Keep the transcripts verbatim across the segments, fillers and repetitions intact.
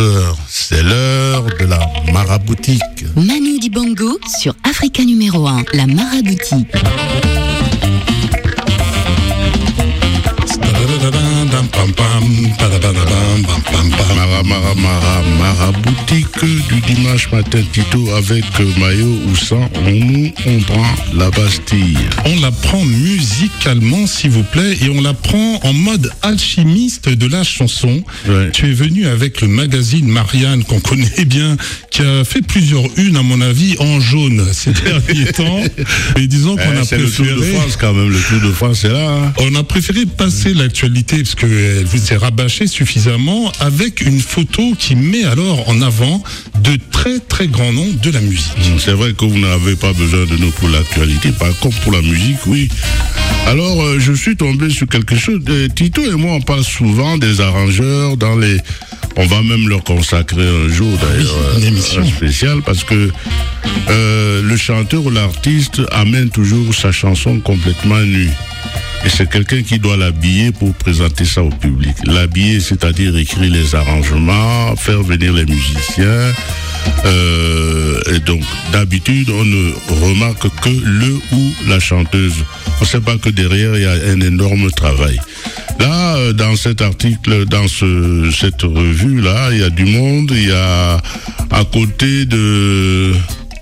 onze heures, c'est l'heure de la maraboutique. Manu Dibango sur Africa numéro un, la maraboutique. Mara, mara, mara, maraboutique du dimanche matin, Tito, avec maillot ou sans, on nous, on prend la Bastille. On la prend musicalement, s'il vous plaît, et on la prend en mode alchimiste de la chanson. Ouais. Tu es venu avec le magazine Marianne, qu'on connaît bien, qui a fait plusieurs unes, à mon avis, en jaune ces derniers temps. Et disons qu'on eh, a c'est préféré... le Tour de France, quand même, le Tour de France, c'est là. Hein. On a préféré passer l'actualité, parce qu'elle vous est rabâchée suffisamment, avec une photo qui met alors en avant de très très grands noms de la musique. C'est vrai que vous n'avez pas besoin de nous pour l'actualité, par contre pour la musique, oui. Alors, euh, je suis tombé sur quelque chose. De, Tito et moi, on parle souvent des arrangeurs dans les... On va même leur consacrer un jour, d'ailleurs, oui, une émission spéciale, parce que euh, le chanteur ou l'artiste amène toujours sa chanson complètement nue. Et c'est quelqu'un qui doit l'habiller pour présenter ça au public. L'habiller, c'est-à-dire écrire les arrangements, faire venir les musiciens. Euh, et donc, d'habitude, on ne remarque que le ou la chanteuse. On ne sait pas que derrière, il y a un énorme travail. Là, dans cet article, dans ce, cette revue-là, il y a du monde. Il y a à côté de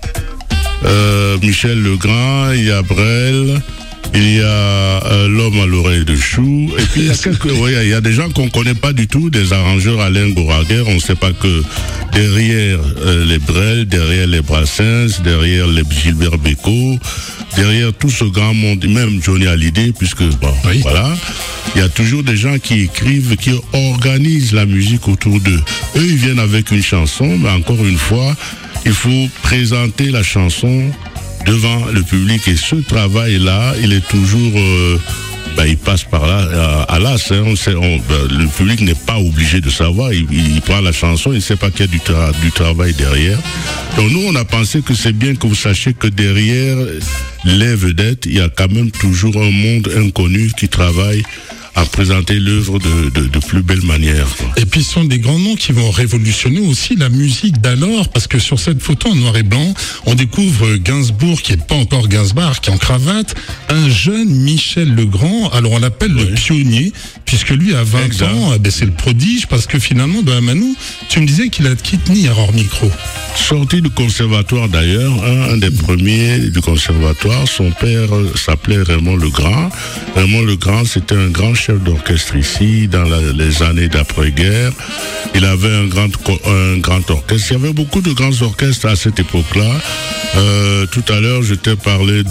euh, Michel Legrand, il y a Brel. Il y a euh, l'homme à l'oreille de chou. Et puis il y a quelques, ouais, il y a des gens qu'on connaît pas du tout, des arrangeurs Alain Goraguer. On ne sait pas que derrière euh, les Brel, derrière les Brassens, derrière les Gilbert Bécaud, derrière tout ce grand monde, même Johnny Hallyday, puisque bon, oui. Voilà, il y a toujours des gens qui écrivent, qui organisent la musique autour d'eux. Eux, ils viennent avec une chanson, mais encore une fois, il faut présenter la chanson devant le public, et ce travail-là, il est toujours, euh, ben, il passe par là, à, à l'as, hein, on sait, on, ben, le public n'est pas obligé de savoir, il, il prend la chanson, il ne sait pas qu'il y a du, tra- du travail derrière. Donc nous, on a pensé que c'est bien que vous sachiez que derrière les vedettes, il y a quand même toujours un monde inconnu qui travaille à présenter l'œuvre de, de, de plus belle manière. Quoi. Et puis ce sont des grands noms qui vont révolutionner aussi la musique d'alors, parce que sur cette photo en noir et blanc, on découvre Gainsbourg, qui n'est pas encore Gainsbourg, qui est en cravate, un jeune Michel Legrand, alors on l'appelle oui. le pionnier, puisque lui à vingt exact. ans, eh ben, c'est le prodige, parce que finalement, ben, Manu, tu me disais qu'il a quitté hors micro. Sorti du conservatoire d'ailleurs, hein, un des premiers du conservatoire, son père s'appelait Raymond Legrand. Raymond Legrand, c'était un grand chef d'orchestre ici, dans la, les années d'après-guerre. Il avait un grand, un grand orchestre. Il y avait beaucoup de grands orchestres à cette époque-là. Euh, tout à l'heure, je t'ai parlé de,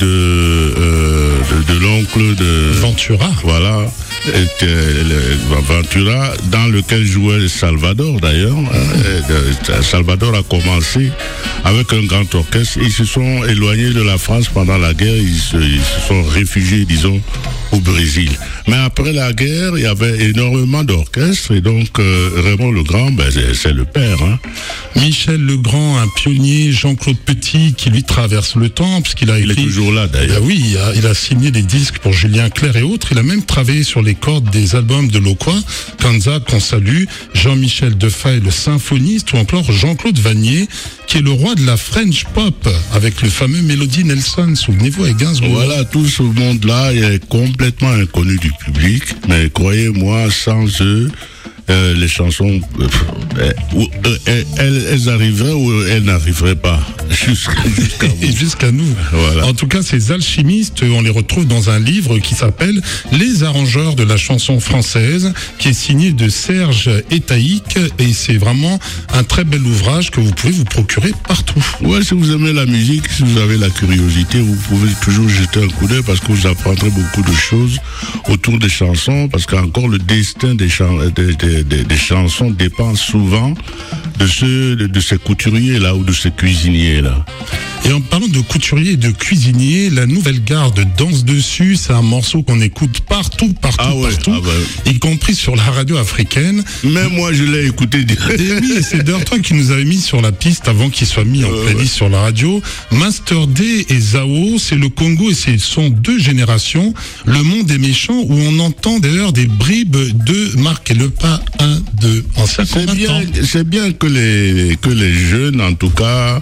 euh, de, de l'oncle de... Ventura. Voilà. Et, euh, Ventura, dans lequel jouait Salvador d'ailleurs. Hein, Salvador a commencé avec un grand orchestre. Ils se sont éloignés de la France pendant la guerre. Ils se, ils se sont réfugiés, disons, au Brésil. Mais après la guerre, il y avait énormément d'orchestres. Et donc, euh, Raymond Legrand, ben, c'est, c'est le père. Hein. Michel Legrand, un pionnier. Jean-Claude Petit, qui lui traverse le temps, puisqu'il a écrit... Il est toujours là, d'ailleurs. Ben oui, il a, il a signé des disques pour Julien Clerc et autres. Il a même travaillé sur les cordes des albums de Loquat, Kanza, qu'on salue, Jean-Michel Defay, le symphoniste, ou encore Jean-Claude Vanier, qui est le roi de la French pop, avec le fameux Melody Nelson, souvenez-vous, avec Gainsbourg. Voilà, tout ce monde-là est complètement inconnu du public, mais croyez-moi, sans eux, Euh, les chansons, euh, euh, elles, elles arriveraient ou elles n'arriveraient pas jusqu'à, jusqu'à, jusqu'à nous. Voilà. En tout cas, ces alchimistes, on les retrouve dans un livre qui s'appelle Les arrangeurs de la chanson française, qui est signé de Serge Etaïc, et c'est vraiment un très bel ouvrage que vous pouvez vous procurer partout. Ouais, si vous aimez la musique, si vous avez la curiosité, vous pouvez toujours jeter un coup d'œil, parce que vous apprendrez beaucoup de choses autour des chansons, parce qu'encore le destin des, chan- des, des Des, des chansons dépendent souvent de ceux de, de ces couturiers là ou de ces cuisiniers là. Et en parlant de couturier et de cuisinier, la nouvelle garde danse dessus. C'est un morceau qu'on écoute partout, partout, Ah ouais, partout, ah bah. y compris sur la radio africaine. Même moi, je l'ai écouté direct. Et oui, c'est d'ailleurs toi qui nous avais mis sur la piste avant qu'il soit mis en Euh, playlist ouais. sur la radio. Master D et Zao, c'est le Congo et ce sont deux générations. Le monde est méchant, où on entend d'ailleurs des bribes de Marc et le pas un, deux, anciens C'est combattants. bien, c'est bien que les, que les jeunes, en tout cas,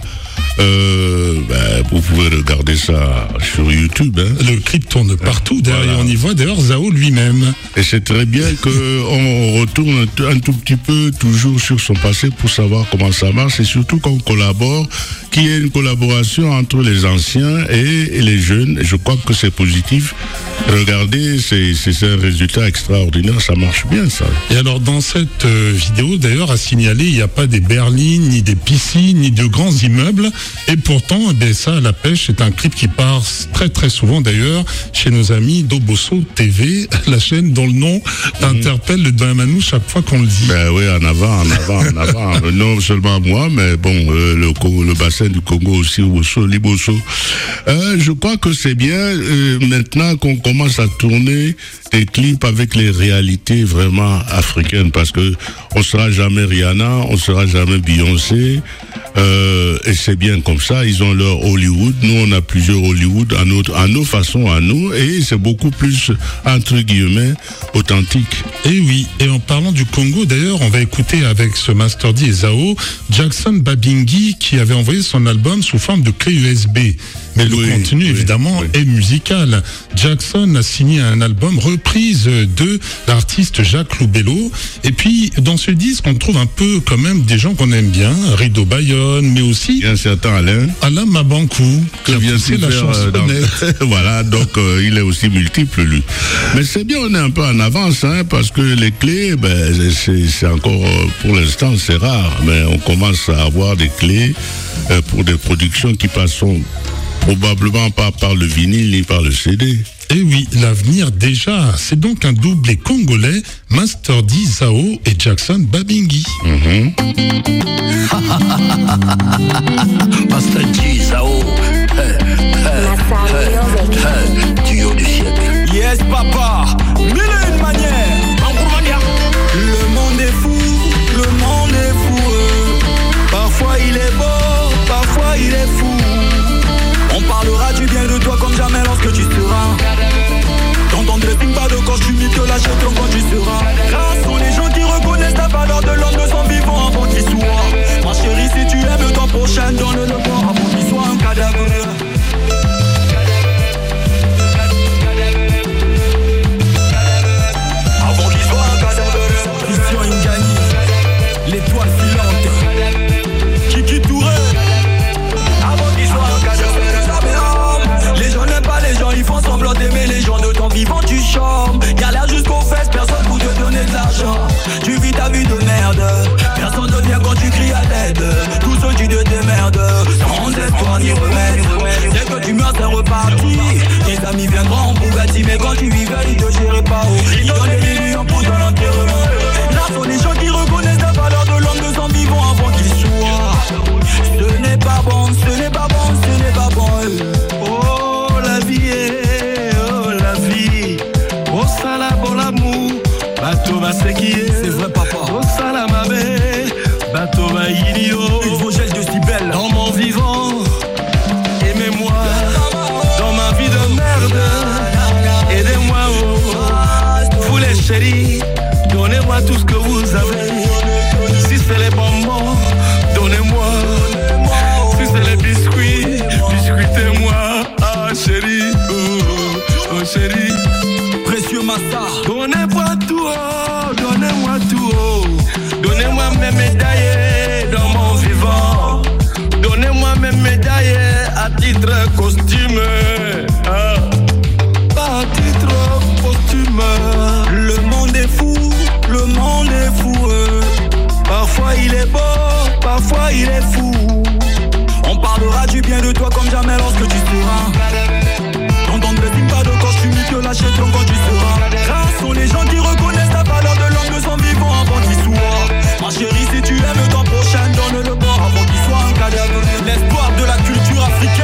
euh, ben, vous pouvez regarder ça sur YouTube. Hein. Le clip tourne partout, d'ailleurs, Voilà. et on y voit d'ailleurs Zao lui-même. Et c'est très bien qu'on retourne un tout petit peu toujours sur son passé pour savoir comment ça marche et surtout qu'on collabore, qu'il y ait une collaboration entre les anciens et les jeunes. Et je crois que c'est positif. Regardez, c'est, c'est un résultat extraordinaire, ça marche bien ça. Et alors dans cette euh, vidéo d'ailleurs à signaler, il n'y a pas des berlines, ni des piscines, ni de grands immeubles. Et pourtant, eh bien, ça, la pêche, c'est un clip qui passe très très souvent d'ailleurs chez nos amis d'Obosso T V, la chaîne dont le nom interpelle le Damanou chaque fois qu'on le dit. Ben oui, en avant, en avant, en avant. Non seulement moi, mais bon, euh, le, Congo, le bassin du Congo aussi, Obosso, Libosso. Euh, je crois que c'est bien euh, maintenant qu'on commence à tourner des clips avec les réalités vraiment africaines, parce que on sera jamais Rihanna, on sera jamais Beyoncé, euh, et c'est bien comme ça. Ils ont leur Hollywood, nous on a plusieurs Hollywood à notre, à nos façons, à nous, et c'est beaucoup plus entre guillemets authentique. Et oui, et en parlant du Congo, d'ailleurs, on va écouter avec ce Master D et Zao, Jackson Babingi qui avait envoyé son album sous forme de clé U S B. Mais le Oui, contenu, oui, évidemment, oui. est musical. Jackson a signé un album reprise de l'artiste Jacques Loubello. Et puis, dans ce disque, on trouve un peu quand même des gens qu'on aime bien, Rido Bayonne, mais aussi Il y a un certain Alain Alain Mabankou, qui a vient poussé de la faire, euh, dans- chansonnette. voilà, donc euh, il est aussi multiple lui. Mais c'est bien, on est un peu en avance, hein, parce que les clés, ben c'est, c'est encore euh, pour l'instant c'est rare, mais on commence à avoir des clés euh, pour des productions qui passeront probablement pas par le vinyle ni par le C D. Et oui, l'avenir déjà. C'est donc un doublé congolais, Master D, Zao et Jackson Babingi. Mhm. Master G, Zao, duo du siècle. Yes papa, mille et une manières. Le monde est fou, le monde est fou. euh. Parfois il est beau, parfois il est fou. On parlera du bien de toi comme jamais lorsque tu seras. Dans ton dressing pas de corps, tu mis que l'achèteront quand tu seras. Grâce sont les gens qui reconnaissent la valeur de l'homme de son vivant avant qu'il soit. Ma chérie, si tu aimes ton prochain, donne-le moi avant qu'il soit un cadavre. Avant qu'il soit un cadavre. Christian Ingani, l'étoile filante. Kiki Touré. Avant qu'il soit un cadavre. Les gens n'aiment pas les gens, ils font semblant d'aimer les gens de ton vivant, tu chambres. Galère jusqu'aux fesses, personne pour te donner de l'argent. Tu vis ta vie de merde, personne ne vient quand tu cries à l'aide. Tous ceux qui te démerdent, sans espoir ni remède. Dès que tu meurs, c'est reparti. Tes amis viendront en Bugatti, mais quand tu vivais, ils te géraient pas haut. Ils donnent des millions pour ton enterrement. Là sont les gens qui reconnaissent la valeur de l'homme de son vivant avant qu'il soit. Ce n'est pas bon, ce n'est pas bon, ce n'est pas bon. Oh la vie, est, oh la vie. Oh ça bon l'amour, bateau va ce qui est. C'est vrai papa. Oh ça la ma belle, bateau va idiot. Une vogelle de si belle. Dans mon vivant, aimez-moi. Dans ma vie de merde, aidez-moi oh. Vous les chéris, donnez-moi tout ce que vous avez. Si c'est les bonbons, donnez-moi. Si c'est les biscuits, biscuitez-moi. Ah chérie, oh, oh chérie. Précieux Massa. Donnez-moi tout, oh, donnez-moi tout, oh. Donnez-moi mes médailles dans mon vivant. Donnez-moi mes médailles à titre costume. Ah. Pas à titre costume. Le monde est fou, le monde est fou. euh. Parfois il est beau, parfois il est fou. On parlera du bien de toi comme jamais lorsque tu seras. Dans ton dressing pas de corps, tu mis que l'achèteront quand tu seras. Grâce sont les gens qui reconnaissent la valeur de l'homme de son vivant avant qu'il soit. Ma chérie, si tu aimes ton prochain, donne-le moi avant qu'il soit un cadavre. L'espoir de la culture africaine.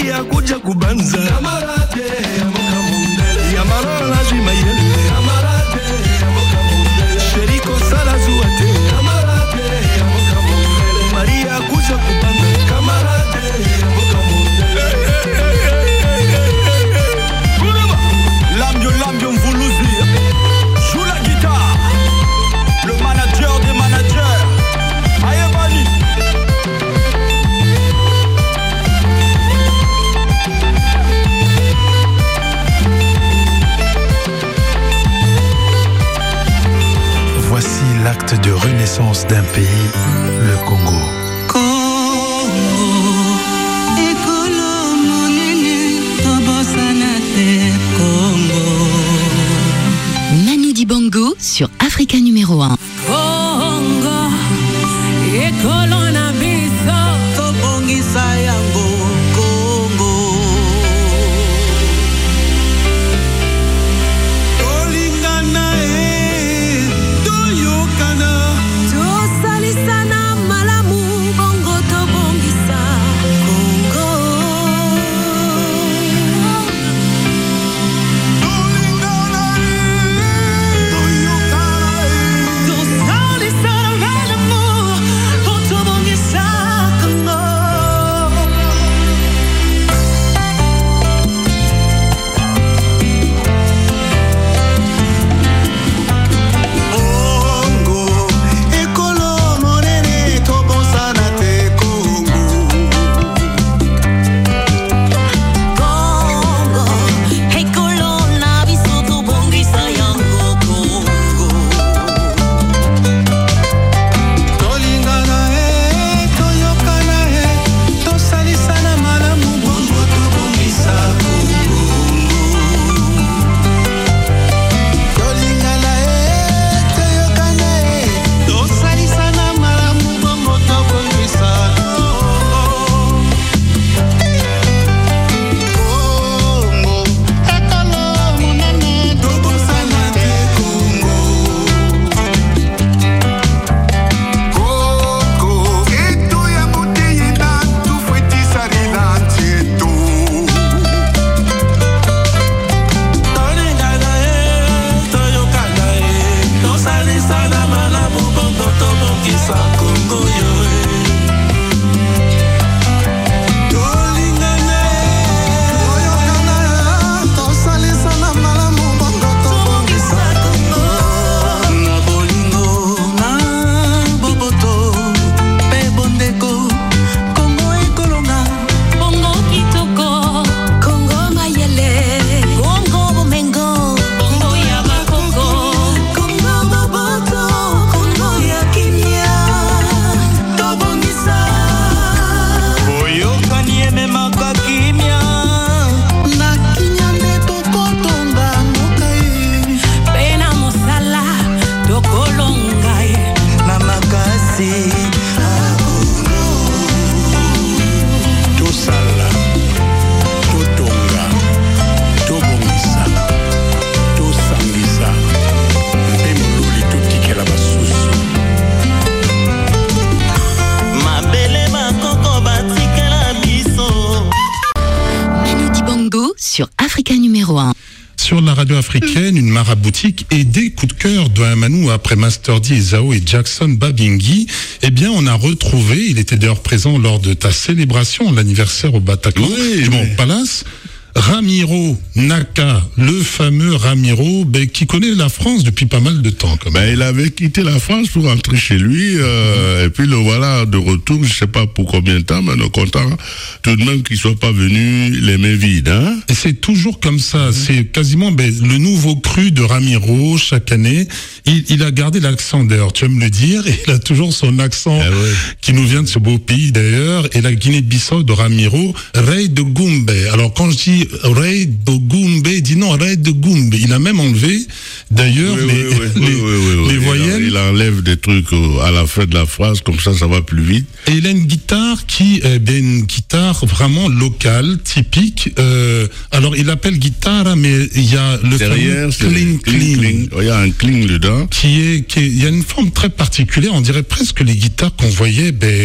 Maria kuja kubanza Kamarade amuka mundele Yamara lazima yele Kamarade amuka mundele Sheriko sala zuate Kamarade amuka mundele Maria kuja kubanza Kamarade amuka mundele Lambio Lambio Mvuluzi joue la guitare le manager des managers Ayebani. Voici l'acte de renaissance d'un pays, le Congo. Manu Dibango sur Africa numéro un. Congo, ekolo na biso, tobongisa yango Congo. Tolingana e, toyokana, tosalisana malamu, bongo tobongisa Congo. Tolingana e, toyokana e, tosalisana malamu, bongo tobongisa Congo. Congo, ekolo monene tobosana te Congo. Congo, ekolo na biso tobongisa yango Congo. Tolingana e, toyokana e, tosalisana malamu bongo tobongisa Congo. Tolingana e, toyokana e, tosalisana malamu bongo tobongisa Congo. Congo, ekolo monene tobosana te Congo. Congo, etu ya muteyina tufwetisarila ntietu. Tolingana e, toyokana e, tosalisana malamu bongo tobongisa Congo yo e. Tolingana e, toyokana e, tosalisana malamu bongo tobongisa Congo. Na bolingo, na boboto, pe bondeko, Congo ekolonga, Bongo kitoko, Congo mayele, Congo bomengo, Congo ya bakoko, Congo boboto, Congo ya kimia, tobongisa. Boyokani ememaka kimia, na kimia nde tokotonga mokai, pena mosala, tokolonga ye. na makasi akono. Tosala, totonga, tobongisa, tosangisa, mpe mololi totikela basusu. Mabele bakoko batikela biso. Manu Dibango sur Africa numéro un. Sur la radio africaine, une maraboutique et des coups de cœur de Manu après Master D, Ezao et Jackson Babingi. Eh bien, on a retrouvé, il était d'ailleurs présent lors de ta célébration, l'anniversaire au Bataclan, Oui, du Mont mais- Palace. Ramiro Naka, le fameux Ramiro, ben, qui connaît la France depuis pas mal de temps, quand même. Ben, il avait quitté la France pour rentrer chez lui, euh, et puis le voilà de retour, je sais pas pour combien de temps, mais on est content tout de même qu'il soit pas venu les mains vides, hein. Et c'est toujours comme ça. C'est quasiment ben, le nouveau cru de Ramiro chaque année. Il, il a gardé l'accent d'ailleurs, tu aimes le dire, et il a toujours son accent Ah ouais. qui nous vient de ce beau pays d'ailleurs. Et la Guinée-Bissau de Ramiro, Rey de Gumbe. Alors quand je dis Rey de Gumbe, il dit non, Rey de Gumbe. Il a même enlevé d'ailleurs Oui, les, oui, oui, les, oui, oui, oui, les oui. voyelles. Il, en- il enlève des trucs euh, à la fin de la phrase, comme ça, ça va plus vite. Et il a une guitare qui est ben, une guitare vraiment locale, typique. Euh, alors il appelle guitare, mais il y a le Derrière, c'est fameux cling cling, cling. cling. Il y a un cling dedans. Qui est, qui est, il y a une forme très particulière. On dirait presque les guitares qu'on voyait, ben,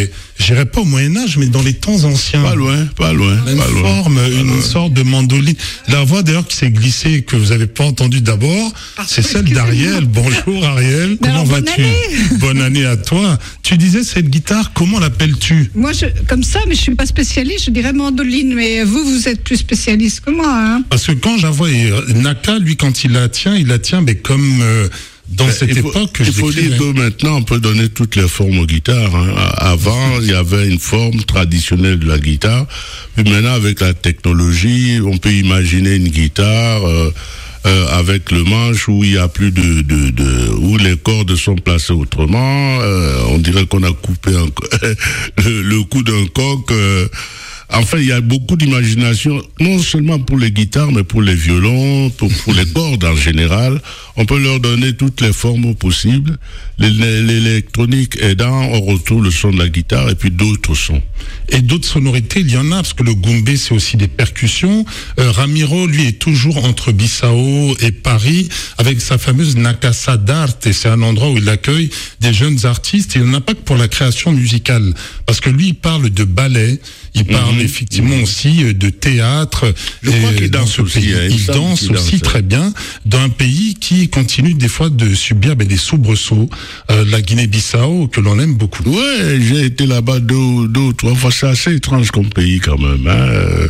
j'irais pas au Moyen-Âge, mais dans les temps anciens. Pas loin, pas loin. Une pas loin, forme, pas une loin. sorte de mandoline. La voix d'ailleurs qui s'est glissée, que vous avez pas entendue d'abord, c'est celle d'Ariel. Bonjour Ariel, comment alors, bonne vas-tu? année. Bonne année à toi. Tu disais cette guitare, comment l'appelles-tu? Moi, je, comme ça, mais je suis pas spécialiste, je dirais mandoline, mais vous, vous êtes plus spécialiste que moi, hein. Parce que quand j'envoie Naka, lui, quand il la tient, il la tient, mais comme euh, dans Ben, cette il faut, époque que il je faut dire décrivais. que maintenant on peut donner toutes les formes aux guitares. Hein. Avant, il y avait une forme traditionnelle de la guitare. Puis maintenant, avec la technologie, on peut imaginer une guitare euh, euh, avec le manche où il y a plus de, de, de où les cordes sont placées autrement. Euh, on dirait qu'on a coupé un, le, le coup d'un coq. Euh, Enfin, il y a beaucoup d'imagination, non seulement pour les guitares, mais pour les violons, pour, pour les cordes en général. On peut leur donner toutes les formes possibles. L'électronique aidant, on retrouve le son de la guitare et puis d'autres sons. Et d'autres sonorités, il y en a, parce que le goumbé, c'est aussi des percussions. Euh, Ramiro, lui, est toujours entre Bissau et Paris, avec sa fameuse Nakasa d'Art, et c'est un endroit où il accueille des jeunes artistes, et il n'y en a pas que pour la création musicale, parce que lui, il parle de ballet, il parle Mhm. effectivement Mhm. aussi euh, de théâtre. Je crois et qu'il dans danse ce aussi, pays. hein, il Il semble danse qu'il aussi danse. très bien, dans un pays qui continue des fois de subir ben, des soubresauts, euh, la Guinée-Bissau, que l'on aime beaucoup. Ouais, j'ai été là-bas deux, deux ou trois fois. C'est assez étrange comme pays quand même. Hein. Euh,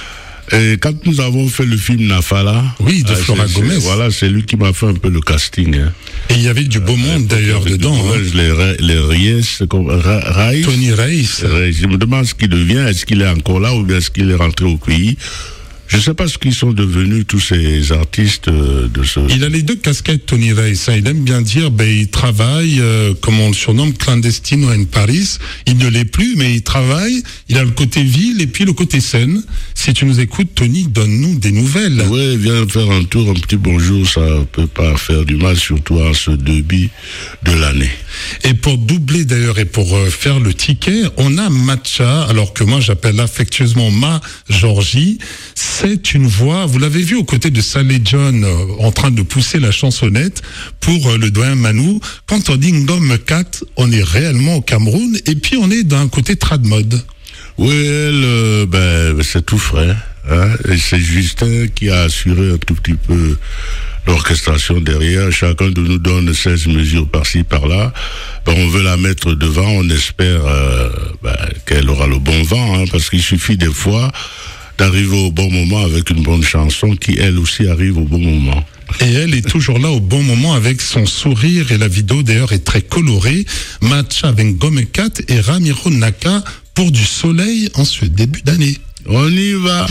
Et quand nous avons fait le film Nafala, Oui, de euh, Flora c'est- c'est- Gomez. Voilà, c'est lui qui m'a fait un peu le casting. Hein. Et il y avait du beau monde d'ailleurs Avec dedans. le hein. collège, Les, Ra- les Ries, c'est comme Ra- Raïs. Tony Reis. Rais. Je me demande ce qu'il devient. Est-ce qu'il est encore là ou bien est-ce qu'il est rentré au pays? Je ne sais pas ce qu'ils sont devenus, tous ces artistes euh, de ce... Il a les deux casquettes, Tony Reis. hein. Il aime bien dire, ben, il travaille, euh, comme on le surnomme, clandestino en Paris. Il ne l'est plus, mais il travaille. Il a le côté ville et puis le côté scène. Si tu nous écoutes, Tony, donne-nous des nouvelles. Oui, viens faire un tour, un petit bonjour, ça peut pas faire du mal, surtout en ce début de l'année. Et pour doubler d'ailleurs et pour euh, faire le ticket, on a Matcha, alors que moi j'appelle affectueusement Ma Georgie. C'est une voix, vous l'avez vu aux côtés de Saleh John euh, en train de pousser la chansonnette pour euh, le doyen Manou. Quand on dit Ngom Kat, on est réellement au Cameroun et puis on est d'un côté trad mode. Oui, elle, euh, ben, c'est tout frais. Hein, et c'est Justin qui a assuré un tout petit peu l'orchestration derrière. Chacun de nous donne seize mesures par-ci, par-là. Ben, on veut la mettre devant. On espère euh, ben, qu'elle aura le bon vent, hein, parce qu'il suffit des fois d'arriver au bon moment avec une bonne chanson qui, elle aussi, arrive au bon moment. Et elle est toujours là au bon moment avec son sourire et la vidéo d'ailleurs est très colorée. Matcha avec Gomekat et Ramiro Naka pour du soleil en ce début d'année. On y va.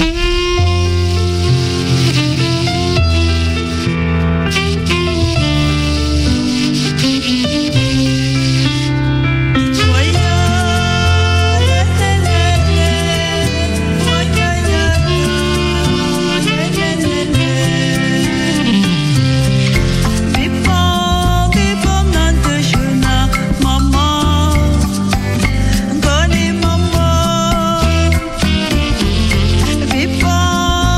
Maman,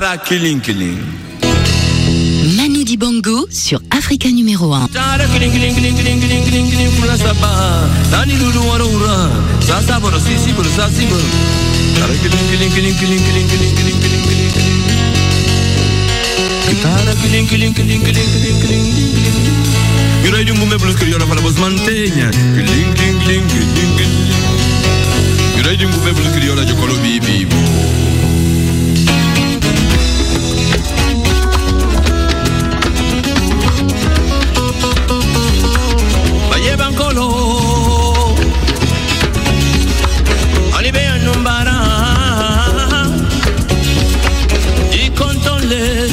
Tara killing killing. Manu Dibango sur Africa numéro un. Tara killing killing killing killing killing killing killing pour la saba. Nani lulu warura. Sasa boro sisi boro sasi boro. Tara killing killing killing killing killing killing killing killing killing. Tara killing killing killing killing killing killing killing. Yura di ngume blues criolla para vos mantenha. Killing killing killing killing killing. Yura di ngume blues criolla yo colo vivo. Bancolo Alibe Numbara Di Contole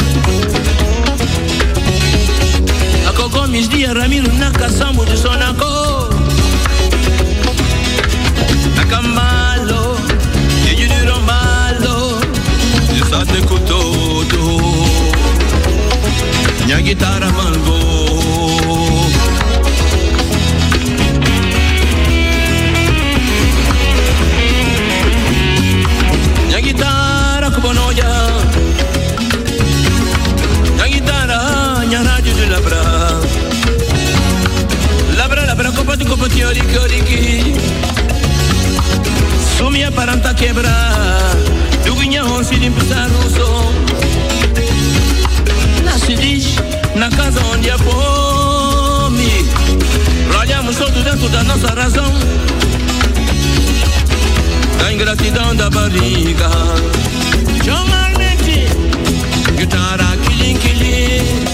Akoko Misdi Ramiro Nakasamu de Sonako Nakambalo Yuri Rombalo Yusate Kutoto Nyagitara Malgo La guitarra kubonoya La guitarra nya radio de labra Labra labra kopati kopati oriki oriki Sumia paranta quebra Duguinha onsi de empezar russo Na cidade, na casa onde há fome Ralhamos todo dentro da nossa razão Da ingratidão da barriga Normalmente Guitarra killing killing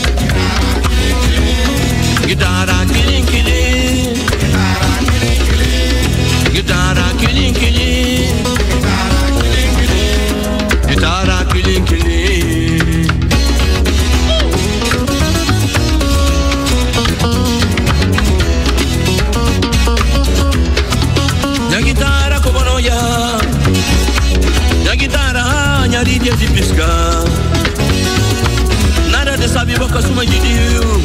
Guitarra killing killing Guitarra killing killing Guitarra killing killing La guitarra como no ya La guitarra nyaridia de piscar Nada de sabe boca suma de Deus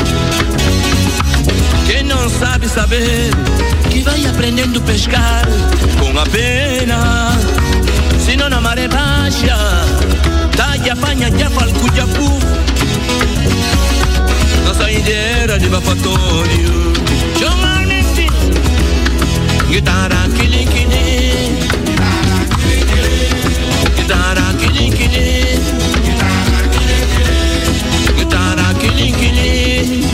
Quem não sabe saber Que vai aprendendo a pescar Com a pena Se não na maré baixa Tá de apanha de afalco de apu Nossa ideia de bafatório Normalmente Guitarra killing killing Guitarra killing killing Guitarra killing killing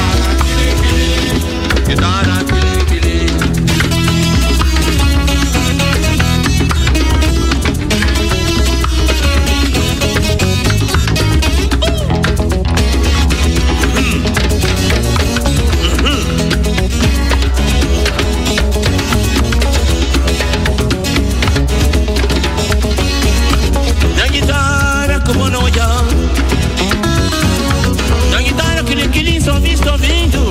Guitarra killing killing Como não já Na guitarra que que só visto ouvindo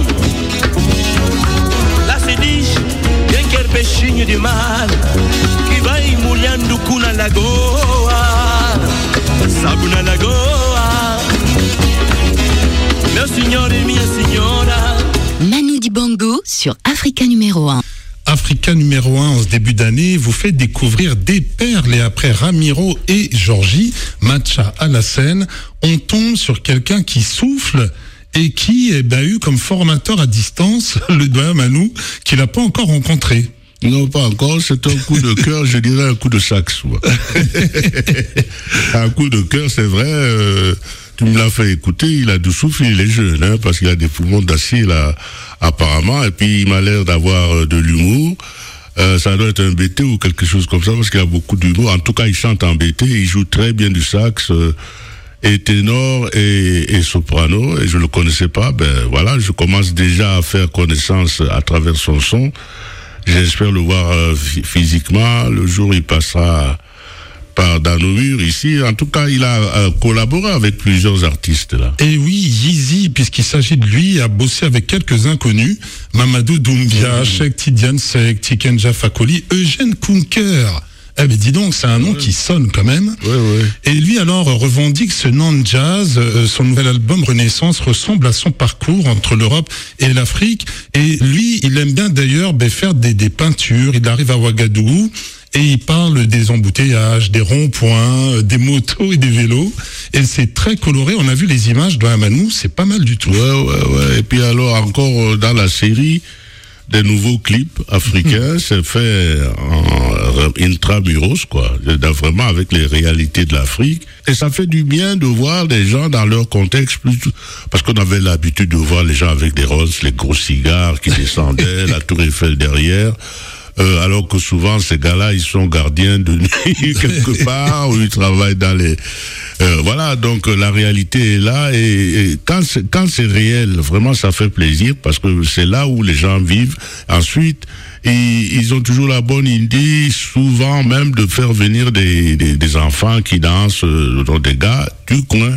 Lá se diz Quem quer peixinho de mar Que vai molhando cu na lagoa Sabe na lagoa Meu senhor e minha senhora Manu Dibango sur Africa numéro un. Africa numéro un en ce début d'année vous fait découvrir des perles et après Ramiro et Georgie, Matcha à la scène, on tombe sur quelqu'un qui souffle et qui eh ben, a eu comme formateur à distance le doyen Manu qu'il n'a pas encore rencontré. Non, pas encore, c'est un coup de cœur, je dirais un coup de sax. Un coup de cœur, c'est vrai, euh, tu me l'as fait écouter, il a du souffle, il est jeune, hein, parce qu'il a des poumons d'acier là, apparemment, et puis il m'a l'air d'avoir euh, de l'humour. Euh, ça doit être un B T ou quelque chose comme ça, parce qu'il a beaucoup d'humour. En tout cas, il chante en B T, il joue très bien du sax, euh, et ténor et, et soprano, et je le connaissais pas, ben voilà, je commence déjà à faire connaissance à travers son son. J'espère le voir euh, physiquement, le jour où il passera par dans nos murs ici. En tout cas, il a euh, collaboré avec plusieurs artistes là. Et oui, Yeezy, puisqu'il s'agit de lui, a bossé avec quelques inconnus. Mamadou Doumbia, mmh. Cheikh Tidiane Seck, Tikenja Fakoli, Eugène Kunker. Eh ben dis donc, c'est un nom ouais. qui sonne quand même. Ouais, ouais. Et lui alors revendique ce nom de jazz. Euh, son nouvel album Renaissance ressemble à son parcours entre l'Europe et l'Afrique. Et lui, il aime bien d'ailleurs ben, faire des, des peintures. Il arrive à Ouagadougou et il parle des embouteillages, des ronds-points, des motos et des vélos. Et c'est très coloré. On a vu les images de Amanou, c'est pas mal du tout. Ouais, ouais, ouais. Et puis alors encore dans la série, des nouveaux clips africains, c'est fait en intramuros, quoi. Vraiment avec les réalités de l'Afrique. Et ça fait du bien de voir des gens dans leur contexte plus, parce qu'on avait l'habitude de voir les gens avec des roses, les gros cigares qui descendaient, la tour Eiffel derrière. Euh, alors que souvent ces gars-là, ils sont gardiens de nuit quelque part, ou ils travaillent dans les... Euh, voilà, donc euh, la réalité est là, et, et quand c'est, quand c'est réel, vraiment ça fait plaisir, parce que c'est là où les gens vivent. Ensuite, ils, ils ont toujours la bonne idée, souvent même, de faire venir des, des, des enfants qui dansent, euh, dans des gars du coin.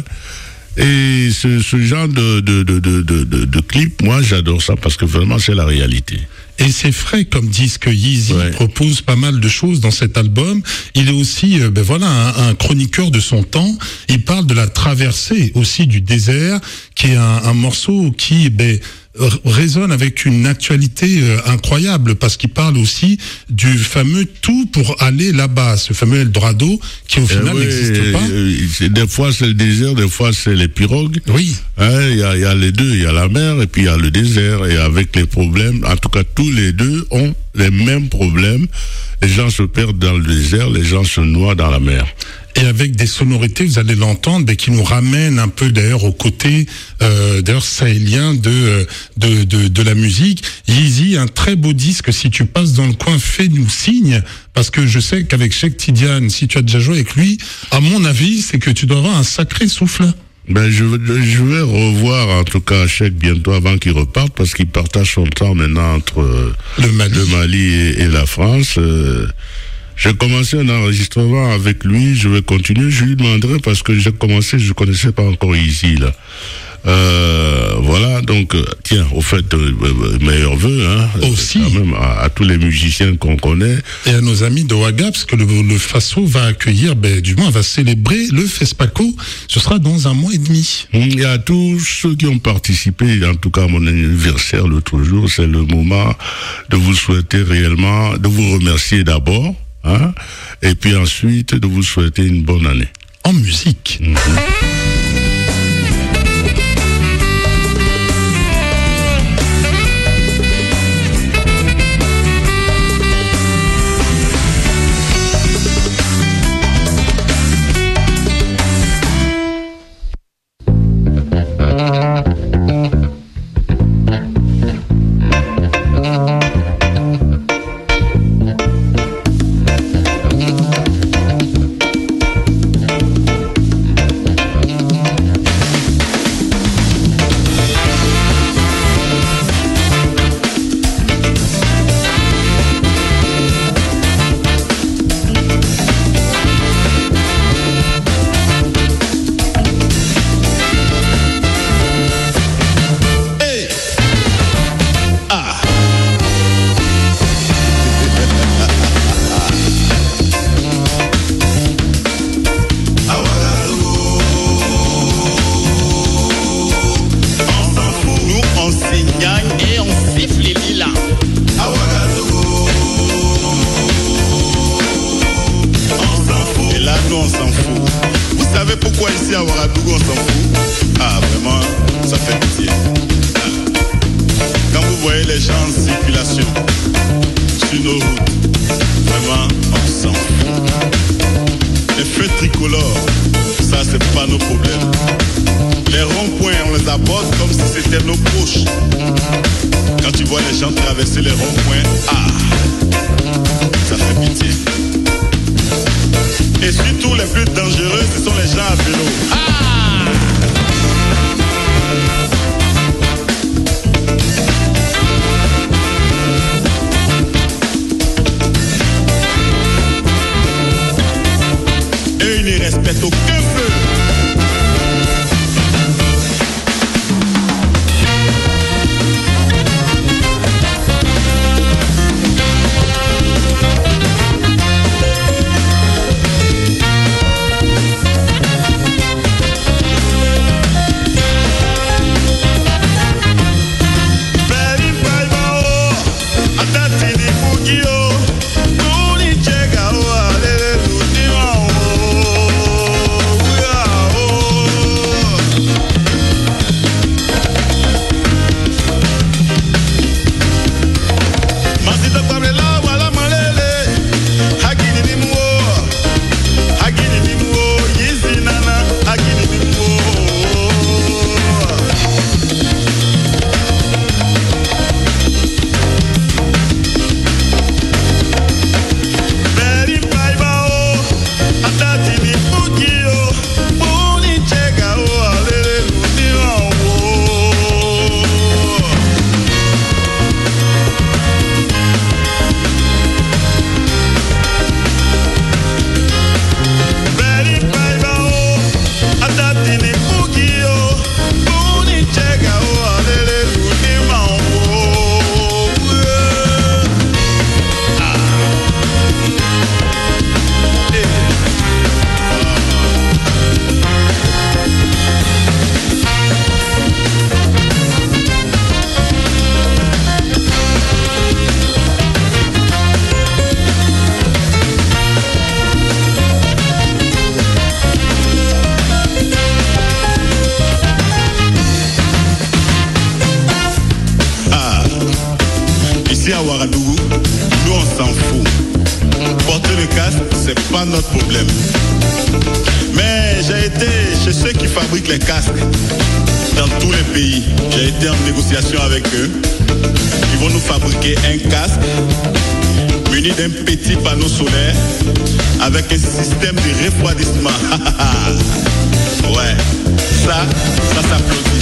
Et ce, ce genre de, de, de, de, de, de, de clip, moi j'adore ça, parce que vraiment c'est la réalité. Et c'est frais comme disque. Yeezy ouais. propose pas mal de choses dans cet album. Il est aussi, euh, ben voilà, un, un chroniqueur de son temps. Il parle de la traversée aussi du désert, qui est un, un morceau qui, ben, résonne avec une actualité euh, incroyable, parce qu'il parle aussi du fameux tout pour aller là-bas, ce fameux Eldorado qui au final oui, n'existe pas. Euh, des fois c'est le désert, des fois c'est les pirogues. Oui. Hein, il y a, y a les deux, il y a la mer et puis il y a le désert, et avec les problèmes, en tout cas tous les deux ont les mêmes problèmes. Les gens se perdent dans le désert, les gens se noient dans la mer. Et avec des sonorités, vous allez l'entendre, mais qui nous ramènent un peu d'ailleurs au côté euh, d'ailleurs sahélien de, de de de la musique. Yeezy, un très beau disque. Si tu passes dans le coin, fais-nous signe, parce que je sais qu'avec Cheikh Tidiane, si tu as déjà joué avec lui, à mon avis, c'est que tu dois avoir un sacré souffle. Ben je, je vais revoir en tout cas Cheikh bientôt avant qu'il reparte, parce qu'il partage son temps maintenant entre euh, le Mali, le Mali et, et la France. Euh, J'ai commencé un enregistrement avec lui, je vais continuer, je lui demanderai, parce que j'ai commencé, je connaissais pas encore ici, là. Euh, voilà, donc, euh, tiens, au fait, euh, meilleurs vœux, hein. Aussi. Quand même, à, à tous les musiciens qu'on connaît. Et à nos amis de Ouaga, parce que le, le Faso va accueillir, ben, du moins, va célébrer le FESPACO. Ce sera dans un mois et demi. Et à tous ceux qui ont participé, en tout cas à mon anniversaire l'autre jour, c'est le moment de vous souhaiter réellement, de vous remercier d'abord. Hein? Et puis ensuite de vous souhaiter une bonne année. En musique. Mmh. Ouagadougou, nous on s'en fout. Porter le casque, c'est pas notre problème. Mais j'ai été chez ceux qui fabriquent les casques dans tous les pays. J'ai été en négociation avec eux. Ils vont nous fabriquer un casque muni d'un petit panneau solaire avec un système de refroidissement. Ouais, ça, ça s'applaudit.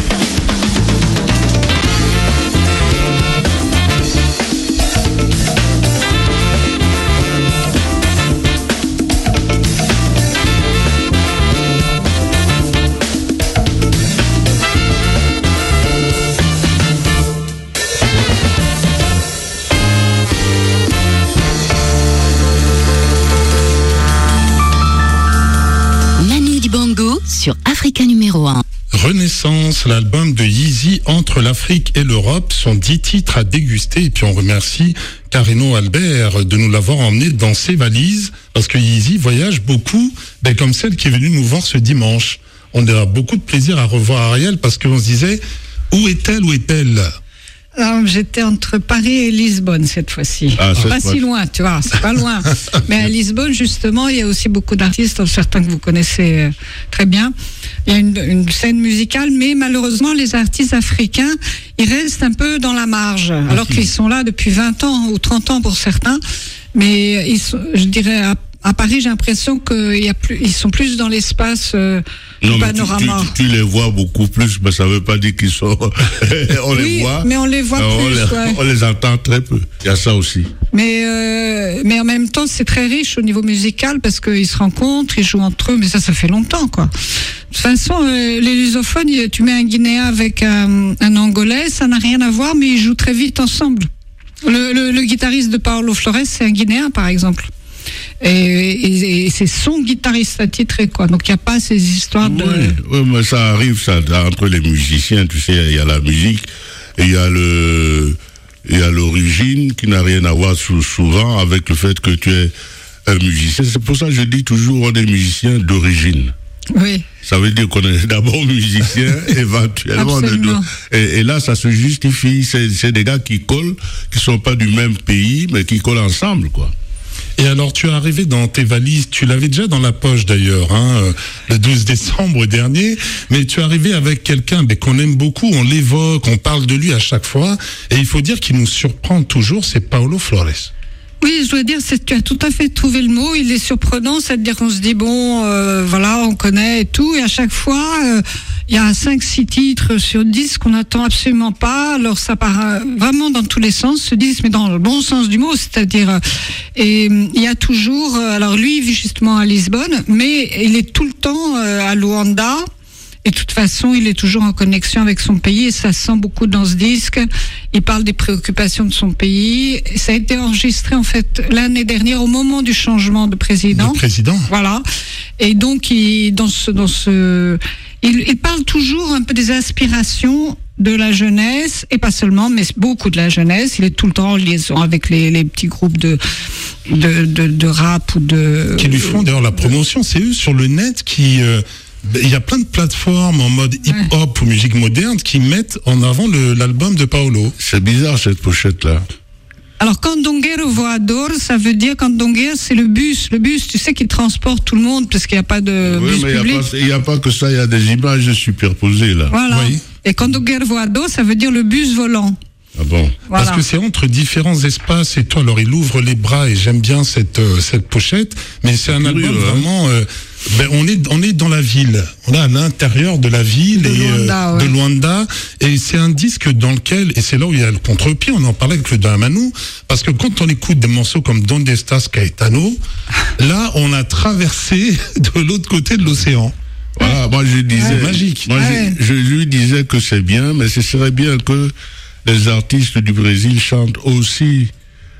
Sur Africa numéro un. Renaissance, l'album de Yeezy entre l'Afrique et l'Europe, sont dix titres à déguster. Et puis on remercie Carino Albert de nous l'avoir emmené dans ses valises, parce que Yeezy voyage beaucoup, ben comme celle qui est venue nous voir ce dimanche. On a beaucoup de plaisir à revoir Ariel, parce qu'on se disait, où est-elle, où est-elle? Alors, j'étais entre Paris et Lisbonne cette fois-ci. Ah, pas cette fois... si loin, tu vois, c'est pas loin. Mais à Lisbonne, justement, il y a aussi beaucoup d'artistes, certains que vous connaissez très bien. Il y a une, une scène musicale, mais malheureusement, les artistes africains, ils restent un peu dans la marge. Alors okay. qu'ils sont là depuis vingt ans ou trente ans pour certains. Mais ils sont, je dirais, à, à Paris, j'ai l'impression qu'ils y a plus, ils sont plus dans l'espace euh, non, du mais panorama. Tu, tu, tu les vois beaucoup plus, mais ça ne veut pas dire qu'ils sont... on oui, les voit. mais on les voit on plus, les, ouais. On les entend très peu. Il y a ça aussi. Mais, euh, mais en même temps, c'est très riche au niveau musical parce qu'ils se rencontrent, ils jouent entre eux, mais ça, ça fait longtemps, quoi. De toute façon, euh, les lusophones, tu mets un Guinéen avec un, un Angolais, ça n'a rien à voir, mais ils jouent très vite ensemble. Le, le, le guitariste de Paulo Flores, c'est un Guinéen, par exemple. Et, et, et c'est son guitariste attitré, quoi. Donc il n'y a pas ces histoires de... Oui, oui, mais ça arrive, ça, entre les musiciens, tu sais, il y a la musique, et il y a le... Il y a l'origine qui n'a rien à voir souvent avec le fait que tu es un musicien. C'est pour ça que je dis toujours on est musicien d'origine. Oui. Ça veut dire qu'on est d'abord musicien, éventuellement. De, et, et là, ça se justifie. C'est, c'est des gars qui collent, qui sont pas du même pays, mais qui collent ensemble, quoi. Et alors, tu es arrivé dans tes valises, tu l'avais déjà dans la poche d'ailleurs, hein, le douze décembre dernier, mais tu es arrivé avec quelqu'un ben, qu'on aime beaucoup, on l'évoque, on parle de lui à chaque fois, et il faut dire qu'il nous surprend toujours, c'est Paulo Flores. Oui, je dois dire, c'est, tu as tout à fait trouvé le mot, il est surprenant, c'est-à-dire qu'on se dit, bon, euh, voilà, on connaît et tout, et à chaque fois, euh, il y a cinq six titres sur dix qu'on n'attend absolument pas, alors ça part vraiment dans tous les sens, ce disque, mais dans le bon sens du mot, c'est-à-dire, euh, et il y a toujours, euh, alors lui, il vit justement à Lisbonne, mais il est tout le temps euh, à Luanda. Et de toute façon, il est toujours en connexion avec son pays et ça se sent beaucoup dans ce disque. Il parle des préoccupations de son pays. Et ça a été enregistré en fait l'année dernière au moment du changement de président. De président. Voilà. Et donc, il, dans ce, dans ce, il, il parle toujours un peu des aspirations de la jeunesse et pas seulement, mais beaucoup de la jeunesse. Il est tout le temps en liaison avec les, les petits groupes de, de, de, de rap ou de. Qui lui font d'ailleurs la promotion. C'est eux sur le net qui. Euh, Il y a plein de plateformes en mode hip-hop ou musique moderne qui mettent en avant le, l'album de Paulo. C'est bizarre cette pochette-là. Alors, Candongueiro Voador, ça veut dire Candongueiro, c'est le bus. Le bus, tu sais, qui transporte tout le monde parce qu'il n'y a pas de oui, bus mais public. Il n'y a, a pas que ça, il y a des images superposées là. Voilà. Oui. Et Candongueiro Voador, ça veut dire le bus volant. Ah bon. Voilà. Parce que c'est entre différents espaces et toi, alors il ouvre les bras et j'aime bien cette euh, cette pochette, mais c'est un curieux, album hein. vraiment. Euh, ben on est on est dans la ville, on est à l'intérieur de la ville de et Luanda, euh, ouais. de Luanda et c'est un disque dans lequel et c'est là où il y a le contre-pied. On en parlait avec le Damanu parce que quand on écoute des morceaux comme Donde Estás Caetano, là on a traversé de l'autre côté de l'océan. Voilà, moi je disais, ouais. magique. Moi ouais. je, je lui disais que c'est bien, mais ce serait bien que les artistes du Brésil chantent aussi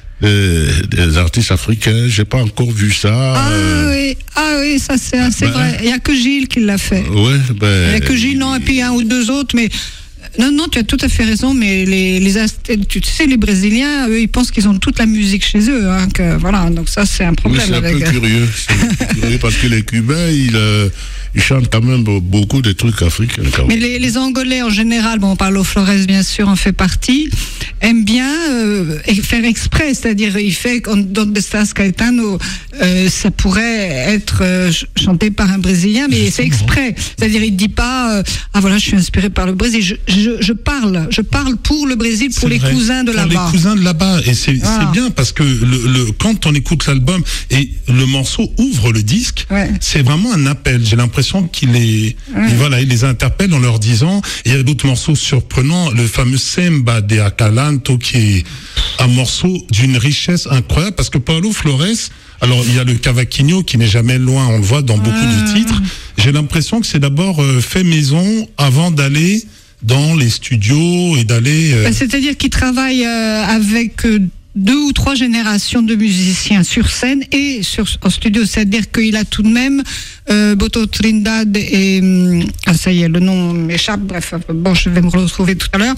des, des artistes africains. J'ai pas encore vu ça. Ah euh... oui, ah oui, ça c'est, c'est ben, vrai. Il y a que Gilles qui l'a fait. Ouais, ben. Il y a que Gilles, non, et puis un ou deux autres, mais. Non, non, tu as tout à fait raison, mais les, les, tu sais, les Brésiliens, eux, ils pensent qu'ils ont toute la musique chez eux, hein, que, voilà, donc ça, c'est un problème. Oui, c'est un avec... peu curieux, c'est un peu curieux parce que les Cubains, ils, euh, ils chantent quand même beaucoup de trucs africains. Quand Mais les, les Angolais en général, bon, Paulo Flores bien sûr en fait partie, aiment bien euh, faire exprès, c'est-à-dire il fait Donde Estás Caetano, euh, ça pourrait être euh, chanté par un Brésilien, mais c'est exprès, c'est-à-dire il dit pas euh, ah voilà je suis inspiré par le Brésil, je, je, je parle, je parle pour le Brésil, pour C'est les vrai. cousins de Pour là-bas. les cousins de là-bas, et c'est Voilà. c'est bien parce que le, le, quand on écoute l'album et le morceau ouvre le disque, Ouais. c'est vraiment un appel. J'ai l'impression qu'il est, Ouais. il, voilà, il les interpelle en leur disant. Il y a d'autres morceaux surprenants, le fameux Samba de Acalanto qui est un morceau d'une richesse incroyable parce que Paulo Flores, alors il y a le Cavaquinho qui n'est jamais loin, on le voit dans beaucoup de titres. J'ai l'impression que c'est d'abord euh, fait maison avant d'aller dans les studios et d'aller. Euh... Ben, c'est-à-dire qu'il travaille euh, avec euh, deux ou trois générations de musiciens sur scène et sur, en studio. C'est-à-dire qu'il a tout de même euh, Boto Trindade et... hum, ah, ça y est, le nom m'échappe. Bref, bon, je vais me retrouver tout à l'heure.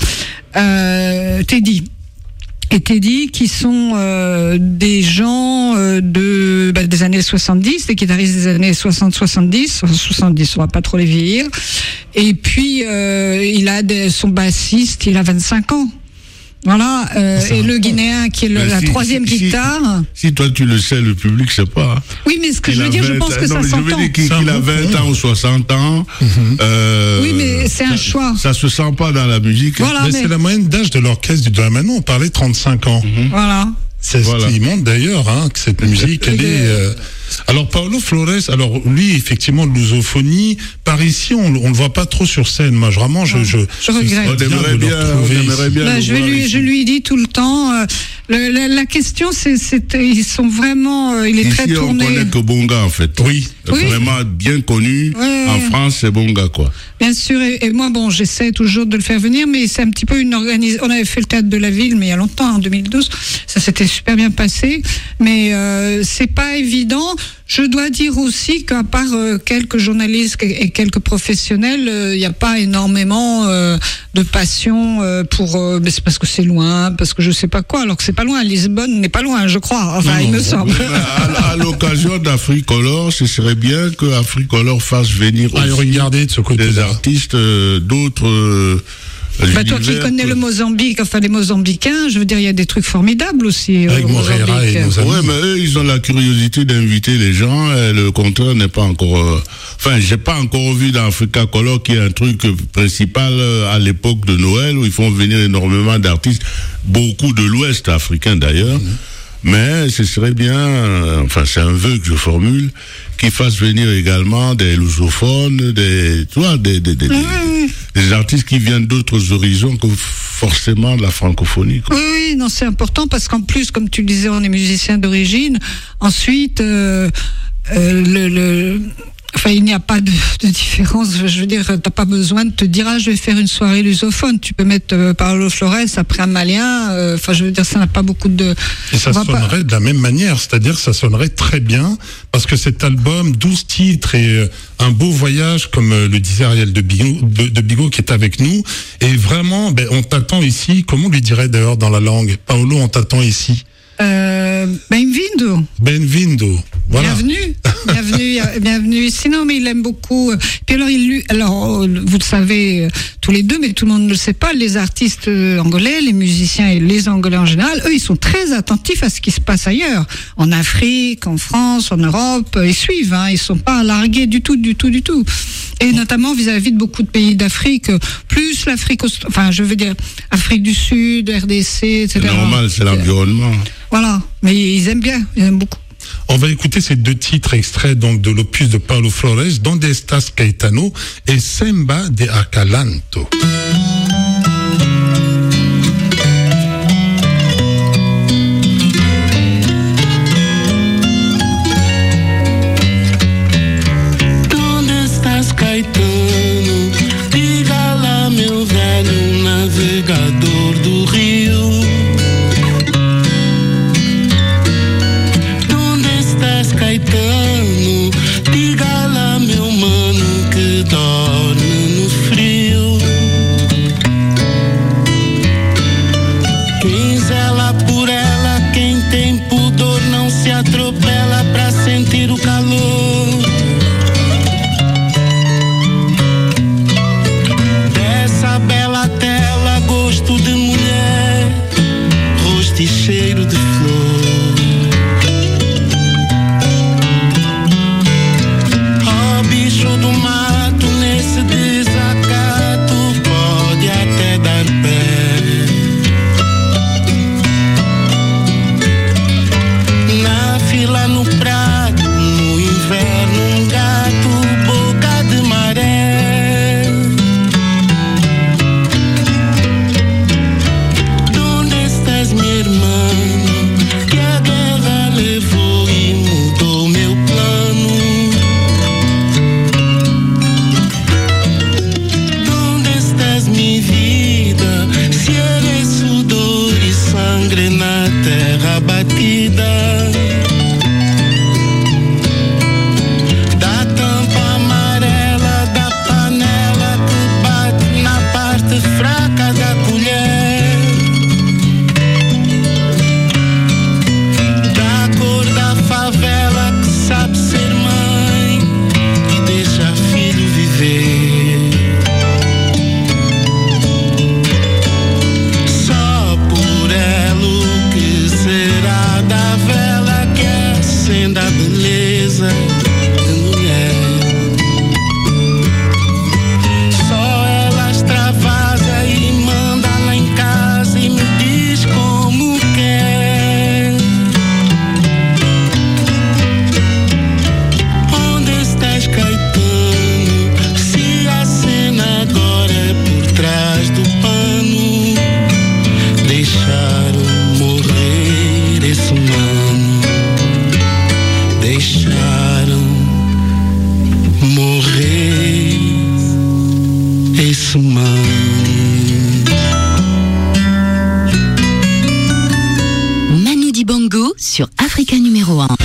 Euh, Teddy. Et Teddy, qui sont euh, des gens euh, de bah, des années soixante-dix, des guitaristes des années soixante soixante-dix, soixante-dix, on va pas trop les vieillir. Et puis, euh, il a des, son bassiste, il a vingt-cinq ans. Voilà, euh, et le Guinéen qui est le, Mais la si- troisième si- guitare. Si toi tu le sais, le public sait pas. hein. Oui, mais ce que Qu'il je veux a dire, je vingt pense que non, ça mais je veux s'entend. dire qu'il C'est un qu'il a bon vingt point. ans ou soixante ans. euh, Oui, mais c'est un ça- choix. Ça se sent pas dans la musique. Voilà, Mais mais, c'est la moyenne d'âge de l'orchestre du Dramano, on parlait trente-cinq ans. voilà. C'est Voilà. ce qui montre d'ailleurs, hein, que cette musique, elle est. euh, Alors Paulo Flores, alors lui, effectivement, l'usophonie, par ici, on, on le voit pas trop sur scène. Moi, je- vraiment, je, je, Je regrette. On bien aimerait de le bien, on retrouver aimerait ici. bien Là, le je, vais voir lui, ici. je lui dis tout le temps. euh, le- la, la question, c'est, c'est, ils sont vraiment, euh, il est très Ici, on tourné. connaît que Bonga, en fait. Oui. Oui. Vraiment bien connu. Ouais, En ouais. France, c'est Bonga, quoi. Bien sûr, et, et moi, bon, j'essaie toujours de le faire venir, mais c'est un petit peu une organisation. On avait fait le théâtre de la ville, mais il y a longtemps, en deux mille douze, ça s'était super bien passé, mais euh, c'est pas évident. Je dois dire aussi qu'à part euh, quelques journalistes et quelques professionnels, euh, il n'y a pas énormément euh, de passion euh, pour. Euh, mais c'est parce que c'est loin, parce que je sais pas quoi, alors que c'est pas loin. Lisbonne n'est pas loin, je crois. Enfin, Non, il non. me semble. Mais À, à l'occasion d'Africolor, ce serait bien que Africolor fasse venir Ah, et aussi regardez de ce des côté-là. artistes euh, d'autres. euh, Bah, toi qui univers connais que- le Mozambique, enfin les Mozambicains, je veux dire, il y a des trucs formidables aussi. euh, Avec au Moreira Mozambique. et nos amis. Ouais, mais eux, ils ont la curiosité d'inviter les gens. Et le contraire n'est pas encore. euh, Enfin, j'ai pas encore vu dans Africa Color qui est un truc principal euh, à l'époque de Noël où ils font venir énormément d'artistes, beaucoup de l'Ouest africain d'ailleurs. Mais ce serait bien, euh, enfin c'est un vœu que je formule, qu'ils fassent venir également des lusophones, des, tu vois, des, des, des, des, des artistes qui viennent d'autres horizons que forcément la francophonie. quoi. Oui, oui, non, c'est important parce qu'en plus, comme tu le disais, on est musicien d'origine. Ensuite, euh, euh, le, le, enfin, il n'y a pas de, de différence. Je veux dire, t'as pas besoin de te dire, ah, je vais faire une soirée lusophone. Tu peux mettre euh, Paulo Flores après un malien. euh, Enfin, je veux dire, ça n'a pas beaucoup de. Et ça on va pas- sonnerait de la même manière, c'est-à-dire ça sonnerait très bien, parce que cet album, douze titres et euh, un beau voyage, comme euh, le disait Ariel de Bigot, de, de Bigot qui est avec nous, et vraiment, ben, on t'attend ici, comment on lui dirait d'ailleurs dans la langue, Paolo, on t'attend ici. Euh, Bem-vindo. Benvindo. Voilà. Bienvenue, bienvenue, bienvenue ici. Non, mais il aime beaucoup. Puis alors, il lui, alors, vous le savez euh, tous les deux, mais tout le monde ne le sait pas. Les artistes euh, angolais, les musiciens et les Angolais en général, eux, ils sont très attentifs à ce qui se passe ailleurs, en Afrique, en France, en Europe. Ils suivent. Hein, ils sont pas largués du tout, du tout, du tout. Et notamment vis-à-vis de beaucoup de pays d'Afrique, plus l'Afrique, aust- enfin, je veux dire, Afrique du Sud, R D C, et C'est cetera. normal, c'est l'environnement. Voilà, mais ils aiment bien, ils aiment beaucoup. On va écouter ces deux titres extraits donc de l'opus de Paulo Flores, Donde Estás Caetano et Samba de Acalanto. Onde estás, Caetano? Diga lá, meu velho navegador do rio. Onde estás, Caetano? Diga lá, meu mano, que dorme no frio. Quem zela por ela, quem tem pudor, não se atropela pra sentir o calor. Africa numéro un.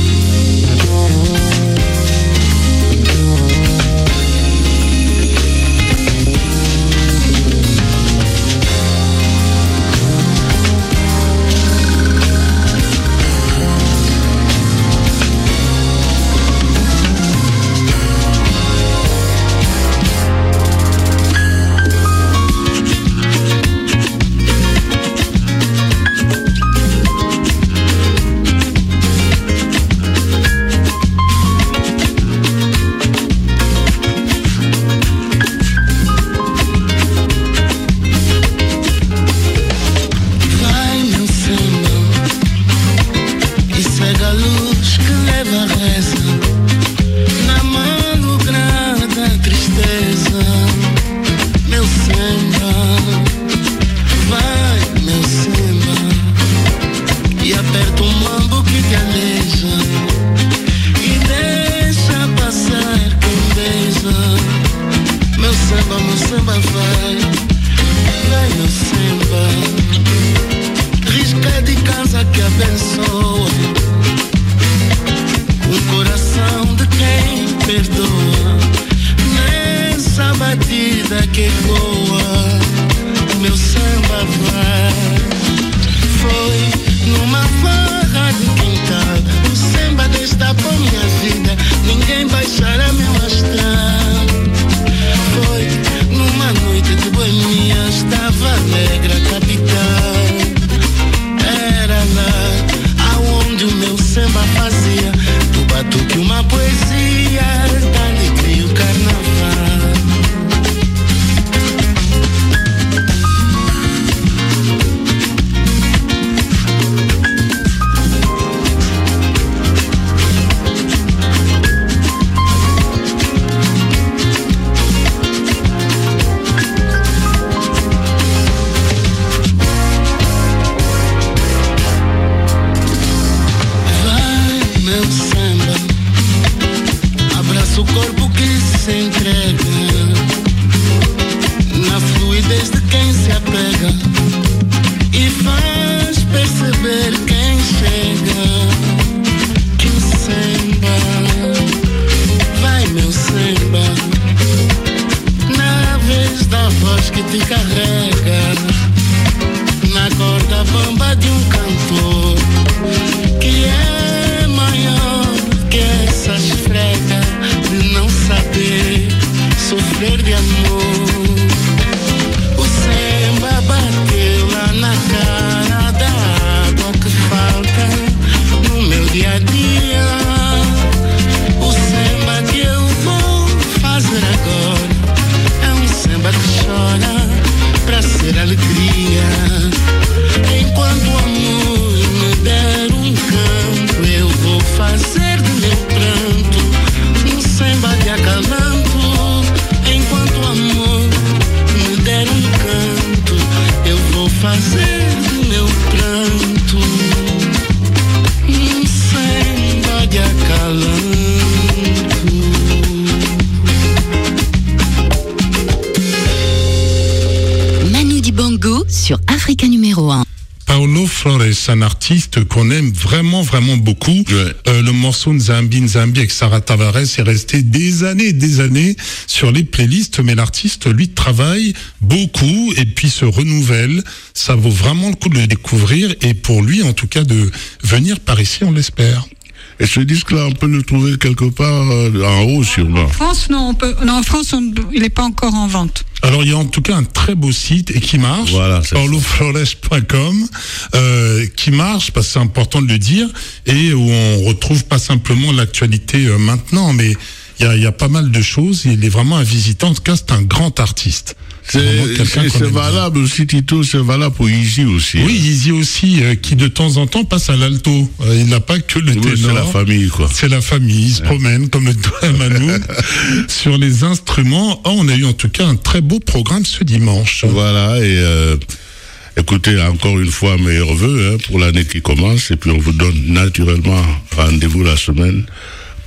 Sur Africa numéro un. Paulo Flores, un artiste qu'on aime vraiment, vraiment beaucoup. Ouais. Euh, le morceau Nzambi Nzambi avec Sarah Tavares est resté des années et des années sur les playlists, mais l'artiste, lui, travaille beaucoup et puis se renouvelle. Ça vaut vraiment le coup de le découvrir et pour lui, en tout cas, de venir par ici, on l'espère. Et ce disque-là, on peut le trouver quelque part euh, en haut, sûrement. En France, non, on peut, non en France, on, il n'est pas encore en vente. Alors, il y a en tout cas un très beau site et qui marche, voilà, paulo flores point com, euh, qui marche, parce que c'est important de le dire, et où on retrouve pas simplement l'actualité euh, maintenant, mais il y a, y a pas mal de choses. Il est vraiment à visiter. En tout cas, c'est un grand artiste. C'est, c'est, c'est valable aussi, Tito, c'est valable pour Easy aussi. Oui, hein. Easy aussi, euh, qui de temps en temps passe à l'alto. Euh, il n'a pas que le oui, ténor. C'est la famille, quoi. C'est la famille. Il se promène, comme le doigt Manou, sur les instruments. Oh, on a eu en tout cas un très beau programme ce dimanche. Voilà, et euh, écoutez, encore une fois, meilleurs vœux hein, pour l'année qui commence. Et puis, on vous donne naturellement rendez-vous la semaine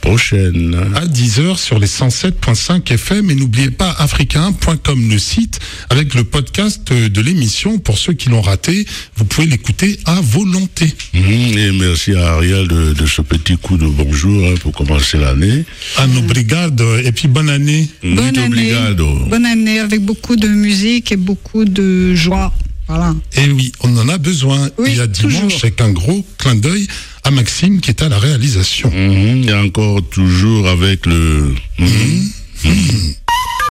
prochaine. À dix heures sur les cent sept virgule cinq F M. Et n'oubliez pas africain point com, le site, avec le podcast de l'émission. Pour ceux qui l'ont raté, vous pouvez l'écouter à volonté. Mmh, et merci à Ariel de, de ce petit coup de bonjour hein, pour commencer l'année. Un obrigado. Et puis bonne année. Bonne année. Obrigado. Bonne année avec beaucoup de musique et beaucoup de joie. Voilà. Et oui, on en a besoin. Oui, il y a dimanche toujours. avec un gros clin d'œil à Maxime qui est à la réalisation. Mmh, et encore toujours avec le... Mmh. Mmh.